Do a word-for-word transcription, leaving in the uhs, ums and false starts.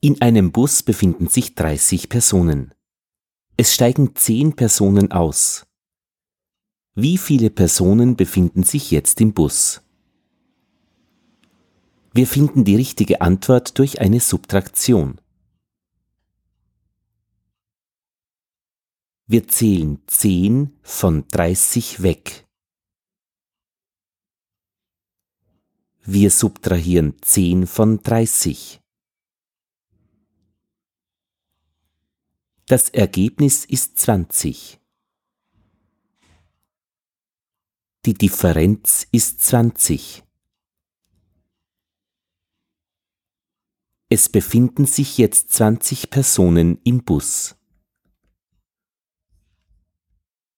In einem Bus befinden sich dreißig Personen. Es steigen zehn Personen aus. Wie viele Personen befinden sich jetzt im Bus? Wir finden die richtige Antwort durch eine Subtraktion. Wir zählen zehn von dreißig weg. Wir subtrahieren zehn von dreißig. Das Ergebnis ist zwanzig. Die Differenz ist zwanzig. Es befinden sich jetzt zwanzig Personen im Bus.